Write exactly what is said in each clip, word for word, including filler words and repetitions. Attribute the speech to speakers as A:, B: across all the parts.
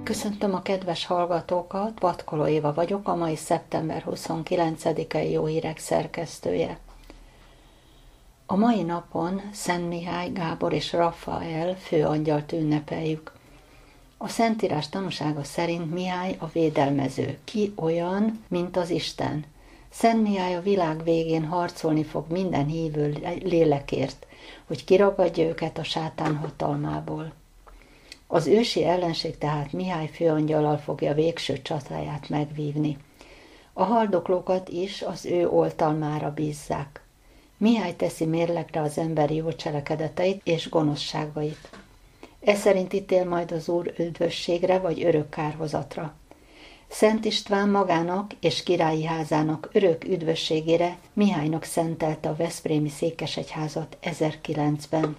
A: Köszöntöm a kedves hallgatókat, Vatkoló Éva vagyok, a mai szeptember huszonkilencedikei Jó Hírek szerkesztője. A mai napon Szent Mihály, Gábor és Rafael főangyalt ünnepeljük. A Szentírás tanúsága szerint Mihály a védelmező. Ki olyan, mint az Isten? Szent Mihály a világ végén harcolni fog minden hívő lélekért, hogy kiragadja őket a sátán hatalmából. Az ősi ellenség tehát Mihály főangyallal fogja végső csatáját megvívni. A haldoklókat is az ő oltalmára bízzák. Mihály teszi mérlegre az emberi jó cselekedeteit és gonoszságait. Ez szerint ítél majd az Úr üdvösségre vagy örök kárhozatra. Szent István magának és királyi házának örök üdvösségére Mihálynak szentelte a veszprémi székesegyházat ezerkilencben.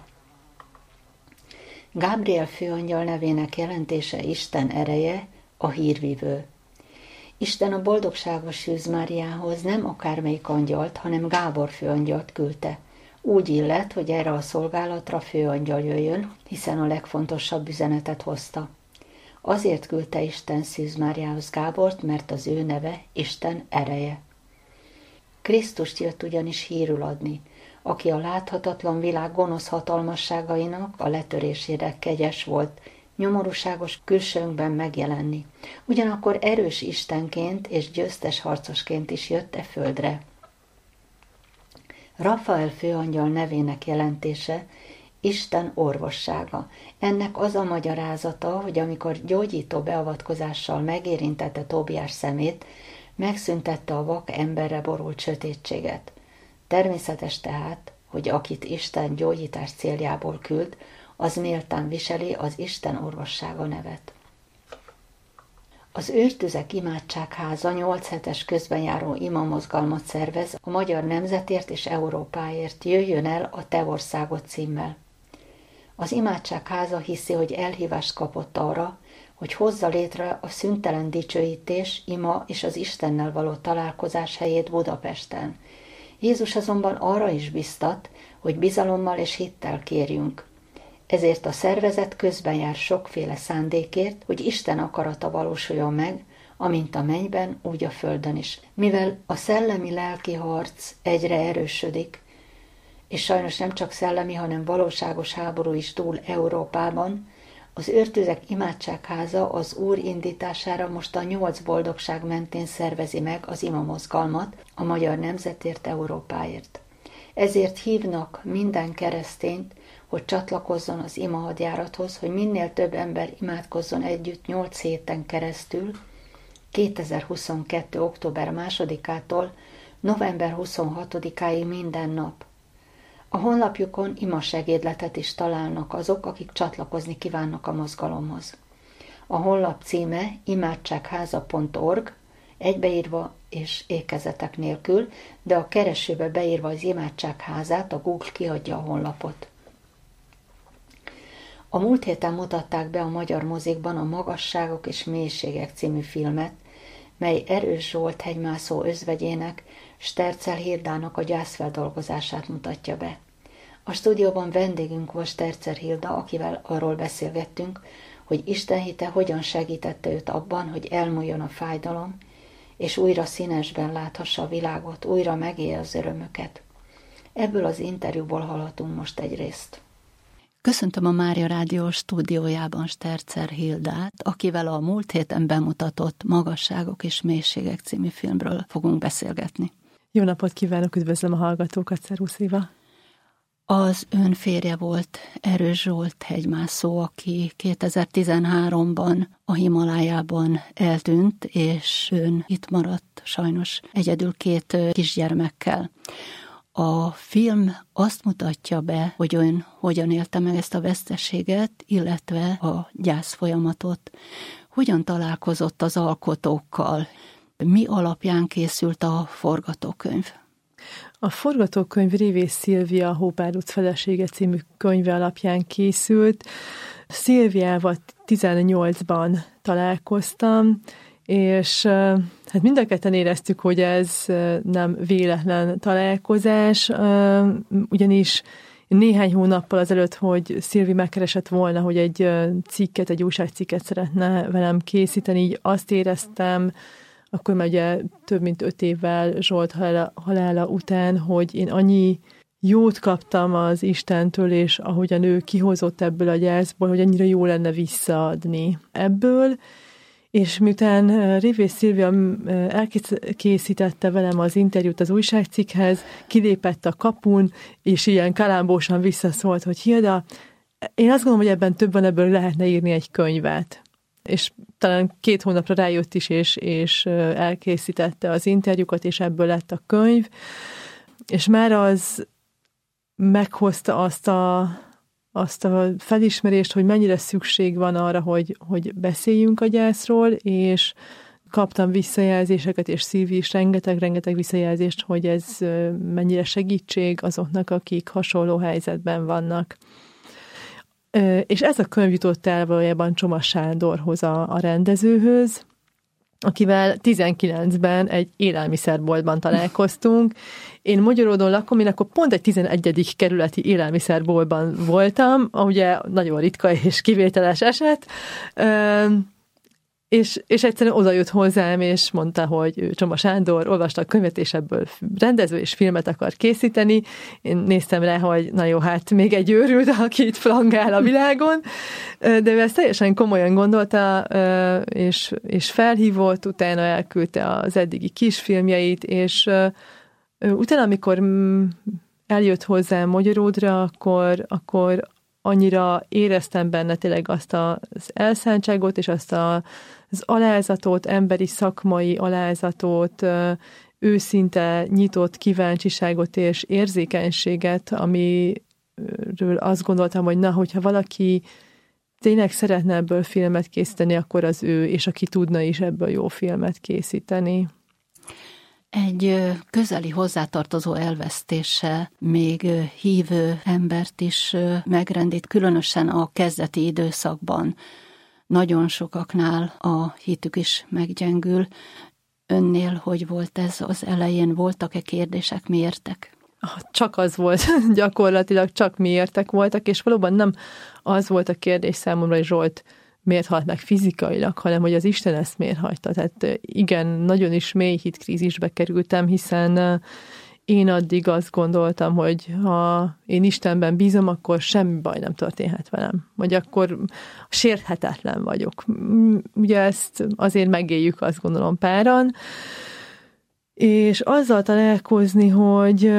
A: Gábriel főangyal nevének jelentése Isten ereje, a hírvivő. Isten a boldogságos Szűz Máriához nem akármelyik angyalt, hanem Gábor főangyalt küldte. Úgy illett, hogy erre a szolgálatra főangyal jöjjön, hiszen a legfontosabb üzenetet hozta. Azért küldte Isten Szűz Máriához Gábort, mert az ő neve Isten ereje. Krisztust jött ugyanis hírül adni, aki a láthatatlan világ gonosz hatalmasságainak a letörésére kegyes volt, nyomorúságos külsőnkben megjelenni. Ugyanakkor erős Istenként és győztes harcosként is jött e földre. Rafael főangyal nevének jelentése Isten orvossága. Ennek az a magyarázata, hogy amikor gyógyító beavatkozással megérintette Tóbiás szemét, megszüntette a vak emberre borult sötétséget. Természetes tehát, hogy akit Isten gyógyítás céljából küld, az méltán viseli az Isten orvossága nevet. Az Őrtüzek Imádságháza nyolc hetes közbenjáró imamozgalmat szervez a magyar nemzetért és Európáért, jöjjön el a Te országod címmel. Az Imádságháza hiszi, hogy elhívást kapott arra, hogy hozza létre a szüntelen dicsőítés, ima és az Istennel való találkozás helyét Budapesten. Jézus azonban arra is biztat, hogy bizalommal és hittel kérjünk. Ezért a szervezet közben jár sokféle szándékért, hogy Isten akarata valósuljon meg, amint a mennyben, úgy a földön is. Mivel a szellemi-lelki harc egyre erősödik, és sajnos nem csak szellemi, hanem valóságos háború is túl Európában, az Őrtüzek Imádságháza az Úr indítására most a nyolc boldogság mentén szervezi meg az imamozgalmat a magyar nemzetért, Európáért. Ezért hívnak minden keresztényt, hogy csatlakozzon az imahadjárathoz, hogy minél több ember imádkozzon együtt nyolc héten keresztül, kétezer-huszonkettő. október másodikától november huszonhatodikáig minden nap. A honlapjukon imasegédletet is találnak azok, akik csatlakozni kívánnak a mozgalomhoz. A honlap címe imádságháza pont org, egybeírva és ékezetek nélkül, de a keresőbe beírva az Imádságházát, a Google kiadja a honlapot. A múlt héten mutatták be a magyar mozikban a Magasságok és mélységek című filmet, mely Erős Zsolt hegymászó özvegyének, Stercel Hildának a gyászfeldolgozását mutatja be. A stúdióban vendégünk volt Stercel Hilda, akivel arról beszélgettünk, hogy Isten hite hogyan segítette őt abban, hogy elmúljon a fájdalom, és újra színesben láthassa a világot, újra megélje az örömöket. Ebből az interjúból hallhatunk most egy részt. Köszöntöm a Mária Rádió stúdiójában Stercel Hildát, akivel a múlt héten bemutatott Magasságok és mélységek című filmről fogunk beszélgetni.
B: Jó napot kívánok, üdvözlöm a hallgatókat, szervusz Éva!
A: Az ön férje volt Erős Zsolt hegymászó, aki kétezer-tizenháromban a Himalájában eltűnt, és ön itt maradt sajnos egyedül két kisgyermekkel. A film azt mutatja be, hogy ön hogyan élte meg ezt a veszteséget, illetve a gyász folyamatot. Hogyan találkozott az alkotókkal? Mi alapján készült a forgatókönyv?
B: A forgatókönyv Révész Szilvia Hópárduc felesége című könyve alapján készült. Szilviával tizennyolcban találkoztam, és hát mind a ketten éreztük, hogy ez nem véletlen találkozás, ugyanis néhány hónappal azelőtt, hogy Szilvi megkeresett volna, hogy egy cikket, egy újságcikket szeretne velem készíteni, így azt éreztem, akkor már ugye több mint öt évvel Zsolt halála, halála után, hogy én annyi jót kaptam az Istentől, és ahogyan ő kihozott ebből a gyászból, hogy annyira jó lenne visszaadni ebből, és miután Révész Szilvia elkészítette velem az interjút az újságcikkhez, kilépett a kapun, és ilyen kalámbósan visszaszólt, hogy Hilda, én azt gondolom, hogy ebben több van, ebből lehetne írni egy könyvet. És talán két hónapra rájött is, és, és elkészítette az interjúkat, és ebből lett a könyv. És már az meghozta azt a, azt a felismerést, hogy mennyire szükség van arra, hogy, hogy beszéljünk a gyászról, és kaptam visszajelzéseket, és Szilvi is rengeteg-rengeteg visszajelzést, hogy ez mennyire segítség azoknak, akik hasonló helyzetben vannak. És ez a könyv jutott el valójában Csoma Sándorhoz, a, a rendezőhöz, akivel tizenkilencben egy élelmiszerboltban találkoztunk. Én Magyaródon lakom, én akkor pont egy tizenegyedik kerületi élelmiszerboltban voltam, ugye nagyon ritka és kivételes eset, és, és egyszerűen oda jött hozzám, és mondta, hogy Csoma Sándor olvasta a könyvet, és ebből rendező és filmet akar készíteni. Én néztem rá, hogy na jó, hát még egy őrült, aki itt flangál a világon, de ő ezt teljesen komolyan gondolta, és, és felhívott, utána elküldte az eddigi kisfilmjeit, és utána, amikor eljött hozzám Magyaródra, akkor, akkor annyira éreztem benne tényleg azt az elszántságot, és azt a, az alázatot, emberi szakmai alázatot, őszinte nyitott kíváncsiságot és érzékenységet, amiről azt gondoltam, hogy na, hogyha valaki tényleg szeretne ebből filmet készíteni, akkor az ő, és aki tudna is ebből jó filmet készíteni.
C: Egy közeli hozzátartozó elvesztése még hívő embert is megrendít, különösen a kezdeti időszakban. Nagyon sokaknál a hitük is meggyengül. Önnél hogy volt ez az elején? Voltak-e kérdések, miértek?
B: Csak az volt, gyakorlatilag csak miértek voltak, és valóban nem az volt a kérdés számomra, hogy Zsolt miért halt meg fizikailag, hanem hogy az Isten ezt miért hagyta. Tehát igen, nagyon is mély hitkrízisbe kerültem, hiszen én addig azt gondoltam, hogy ha én Istenben bízom, akkor semmi baj nem történhet velem. Vagy akkor sérthetetlen vagyok. Ugye ezt azért megéljük, azt gondolom, páran. És azzal találkozni, hogy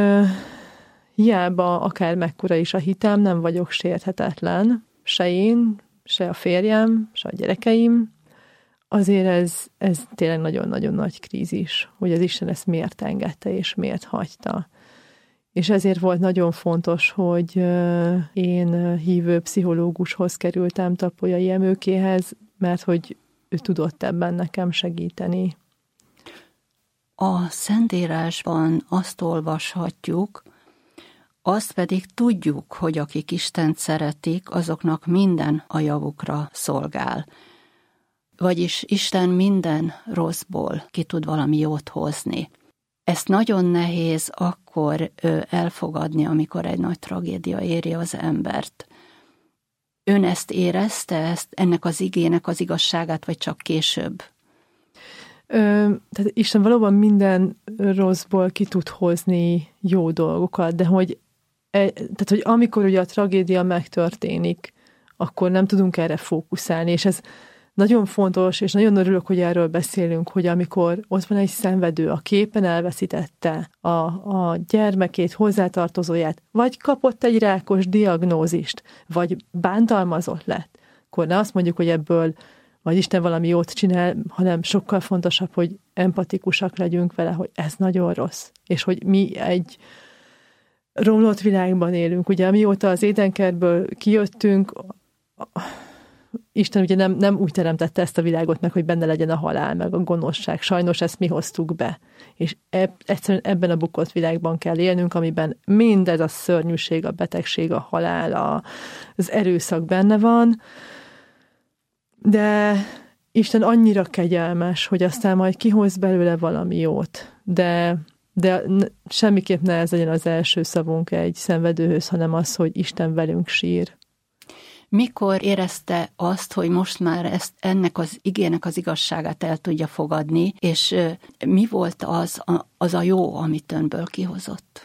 B: hiába akár mekkora is a hitem, nem vagyok sérthetetlen, se én, se a férjem, se a gyerekeim, azért ez, ez tényleg nagyon-nagyon nagy krízis, hogy az Isten ezt miért engedte, és miért hagyta. És ezért volt nagyon fontos, hogy én hívő pszichológushoz kerültem, Tapolyai Emőkéhez, mert hogy ő tudott ebben nekem segíteni.
C: A Szentírásban azt olvashatjuk, azt pedig tudjuk, hogy akik Istent szeretik, azoknak minden a javukra szolgál. Vagyis Isten minden rosszból ki tud valami jót hozni. Ezt nagyon nehéz akkor elfogadni, amikor egy nagy tragédia éri az embert. Ön ezt érezte, ezt, ennek az igének az igazságát, vagy csak később?
B: Ö, tehát Isten valóban minden rosszból ki tud hozni jó dolgokat, de hogy, e, tehát, hogy amikor ugye a tragédia megtörténik, akkor nem tudunk erre fókuszálni, és ez nagyon fontos, és nagyon örülök, hogy erről beszélünk, hogy amikor ott van egy szenvedő, a képen elveszítette a, a gyermekét, hozzátartozóját, vagy kapott egy rákos diagnózist, vagy bántalmazott lett, akkor ne azt mondjuk, hogy ebből vagy Isten valami jót csinál, hanem sokkal fontosabb, hogy empatikusak legyünk vele, hogy ez nagyon rossz, és hogy mi egy romlott világban élünk. Ugye mióta az édenkertből kijöttünk, Isten ugye nem, nem úgy teremtette ezt a világot meg, hogy benne legyen a halál, meg a gonoszság. Sajnos ezt mi hoztuk be. És eb, egyszerűen ebben a bukott világban kell élnünk, amiben mindez a szörnyűség, a betegség, a halál, a, az erőszak benne van. De Isten annyira kegyelmes, hogy aztán majd kihoz belőle valami jót. De, de semmiképp ne ez legyen az első szavunk egy szenvedőhöz, hanem az, hogy Isten velünk sír.
C: Mikor érezte azt, hogy most már ezt, ennek az igének az igazságát el tudja fogadni, és mi volt az a, az a jó, amit önből kihozott?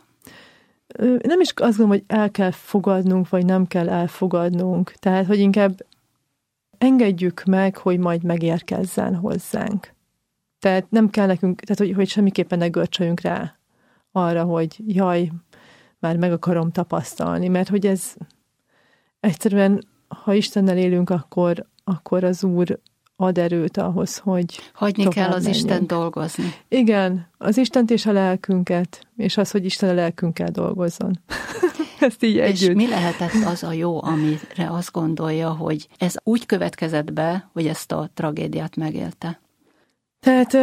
B: Nem is azt gondolom, hogy el kell fogadnunk, vagy nem kell elfogadnunk. Tehát, hogy inkább engedjük meg, hogy majd megérkezzen hozzánk. Tehát nem kell nekünk, tehát hogy, hogy semmiképpen ne görcsöljünk rá arra, hogy jaj, már meg akarom tapasztalni, mert hogy ez egyszerűen, ha Istennel élünk, akkor, akkor az Úr ad erőt ahhoz, hogy
C: hagyni kell az
B: menjünk.
C: Isten dolgozni.
B: Igen, az Istent és a lelkünket, és az, hogy Isten a lelkünkkel dolgozzon. Ezt így együtt.
C: És mi lehetett az a jó, amire azt gondolja, hogy ez úgy következett be, hogy ezt a tragédiát megélte?
B: Tehát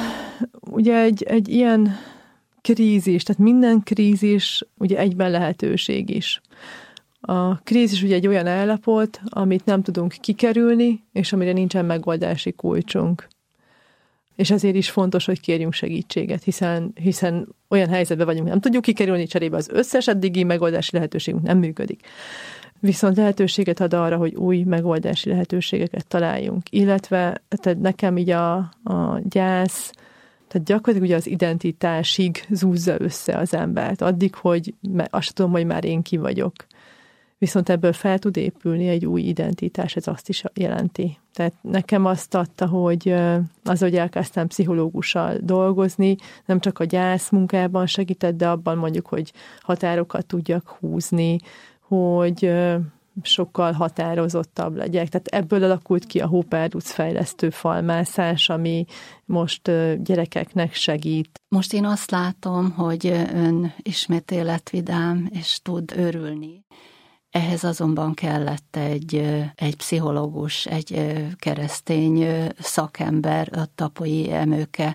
B: ugye egy, egy ilyen krízis, tehát minden krízis ugye egyben lehetőség is. A krízis ugye egy olyan állapot, amit nem tudunk kikerülni, és amire nincsen megoldási kulcsunk. És ezért is fontos, hogy kérjünk segítséget, hiszen, hiszen olyan helyzetben vagyunk, nem tudjuk kikerülni, cserébe az összes eddigi megoldási lehetőségünk nem működik. Viszont lehetőséget ad arra, hogy új megoldási lehetőségeket találjunk. Illetve tehát nekem így a, a gyász, tehát gyakorlatilag ugye az identitásig zúzza össze az embert. Addig, hogy azt tudom, hogy már én ki vagyok. Viszont ebből fel tud épülni egy új identitás, ez azt is jelenti. Tehát nekem azt adta, hogy az, hogy elkezdtem pszichológussal dolgozni, nem csak a gyász munkában segített, de abban mondjuk, hogy határokat tudjak húzni, hogy sokkal határozottabb legyek. Tehát ebből alakult ki a Hóperdúc fejlesztő falmászás, ami most gyerekeknek segít.
C: Most én azt látom, hogy ön ismét életvidám, és tud örülni. Ehhez azonban kellett egy, egy pszichológus, egy keresztény szakember, a Tapoly Emőke.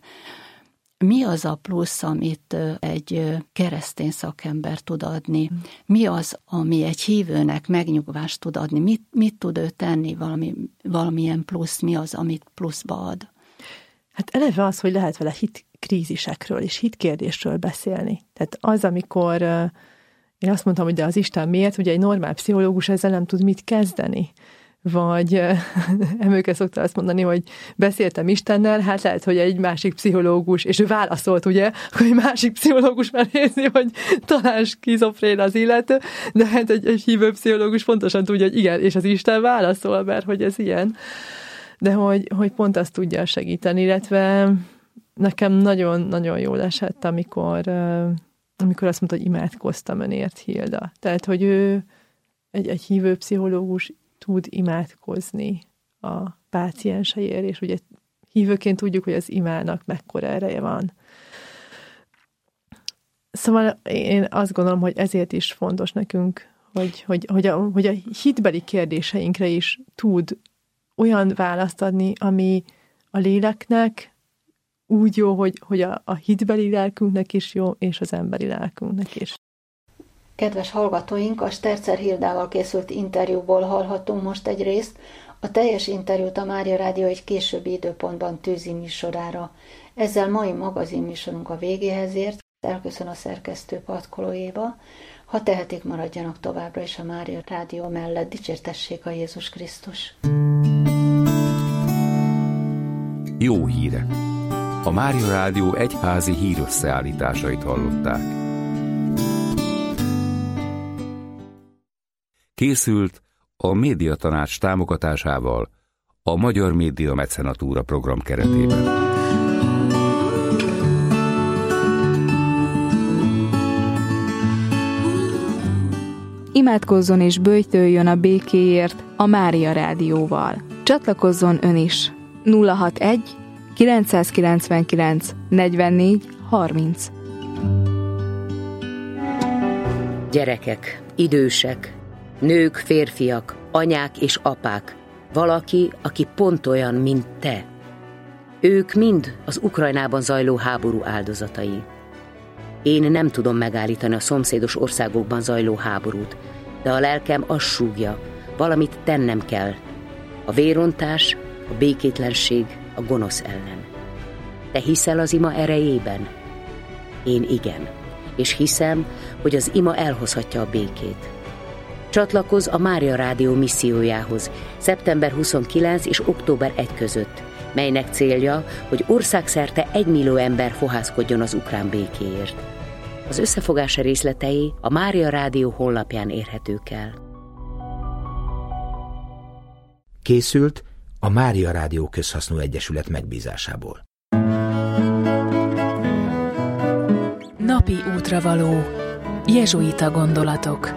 C: Mi az a plusz, amit egy keresztény szakember tud adni? Mi az, ami egy hívőnek megnyugvást tud adni? Mit, mit tud ő tenni, valami, valamilyen plusz? Mi az, amit pluszba ad?
B: Hát eleve az, hogy lehet vele hitkrízisekről és hitkérdésről beszélni. Tehát az, amikor én azt mondtam, hogy de az Isten miért, ugye egy normál pszichológus ezzel nem tud mit kezdeni. Vagy Emőke szokta azt mondani, hogy beszéltem Istennel, hát lehet, hogy egy másik pszichológus, és ő válaszolt, ugye, hogy egy másik pszichológus már érzi, hogy talán skizofrén az illető, de hát egy, egy hívő pszichológus pontosan tudja, hogy igen, és az Isten válaszol, mert hogy ez ilyen. De hogy, hogy pont azt tudja segíteni, illetve nekem nagyon-nagyon jól esett, amikor, amikor azt mondta, hogy imádkoztam önért, Hilda. Tehát, hogy ő egy, egy hívő pszichológus tud imádkozni a pácienseiért, és ugye hívőként tudjuk, hogy az imának mekkora ereje van. Szóval én azt gondolom, hogy ezért is fontos nekünk, hogy, hogy, hogy, a, hogy a hitbeli kérdéseinkre is tud olyan választ adni, ami a léleknek úgy jó, hogy, hogy a, a hitbeli lelkünknek is jó, és az emberi lelkünknek is.
A: Kedves hallgatóink, a Sterzer Hildával készült interjúból hallhattunk most egy részt, a teljes interjút a Mária Rádió egy későbbi időpontban tűzi műsorára. Ezzel mai magazinműsorunk a végéhez ért, elköszön a szerkesztő Patkoló Éva. Ha tehetik, maradjanak továbbra is a Mária Rádió mellett, dicsértessék a Jézus Krisztus.
D: Jó hírek! A Mária Rádió egyházi hírösszeállításait hallották. Készült a Médiatanács támogatásával a Magyar Média Mecenatúra program keretében.
E: Imádkozzon és böjtöljön a békéért a Mária Rádióval. Csatlakozzon ön is. nulla hatvanegy kilencszázkilencvenkilenc negyvennégy harminc.
F: Gyerekek, idősek, nők, férfiak, anyák és apák, valaki, aki pont olyan, mint te. Ők mind az Ukrajnában zajló háború áldozatai. Én nem tudom megállítani a szomszédos országokban zajló háborút, de a lelkem azt súgja, valamit tennem kell. A vérontás, a békétlenség, a gonosz ellen. Te hiszel az ima erejében? Én igen, és hiszem, hogy az ima elhozhatja a békét. Csatlakozz a Mária Rádió missziójához szeptember huszonkilencedike és október elsejé között, melynek célja, hogy országszerte egymillió ember fohászkodjon az ukrán békéért. Az összefogása részletei a Mária Rádió honlapján érhetők el.
G: Készült a Mária Rádió Közhasznú Egyesület megbízásából.
H: Napi útravaló. Jezsuita gondolatok.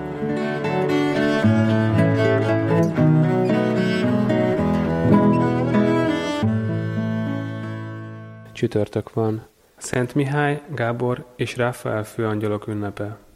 I: Csütörtök van. Szent Mihály, Gábor és Ráfael főangyalok ünnepe.